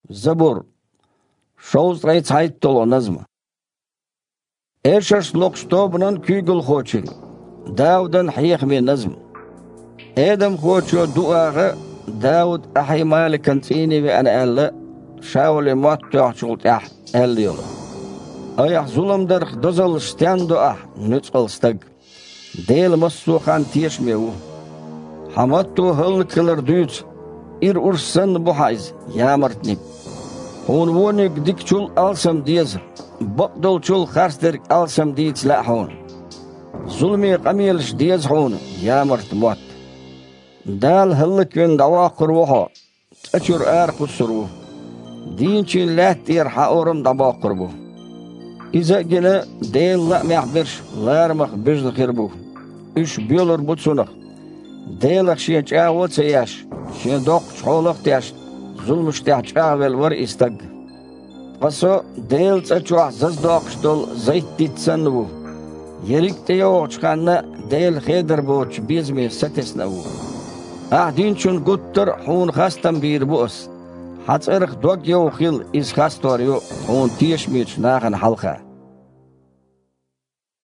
زبور شوز ريت هايت تولو نظم إيشش لوكشتوبنن كيغل خوچين داودن حيخ من نظم آدم خوچو دعاغ داود أحي مالكن تيني بأنا ألا شاول موتوح شغلت أح ألا يولا أيح ظلم درخ دزل شتاندو أح نتقل استق ديل مصو خان تيش ميو حمدتو هل كلر دوت إر أرسن بحايز يامرتني هون وونيك ديك چول ألسم ديز بقدل چول خارس درك ألسم ديت لا هون ظلمي قميلش ديز هون يامرت موت دال هلك وين دواقر وحا تأشر آر قصرو دينشين لا تير حاورم دواقر بو إذا جنا ديل لا محبرش لارمخ بجد خيربو إش بيولر بوتسونخ ديلك شين جاوت سياش شين دوق شحولخ تياش ظلمش تياش جاول ور استق قصو ديل تأشوح زز دوق شدول زيت تيتسنبو يريك تيو چخانا ديل خيدر بوچ بيزمي ستسنبو دين چون قطر حون خاستم بير بؤس حتى ارخ دوق يو خيل إز خاستور يو حون تيش ميش ناخن حلقه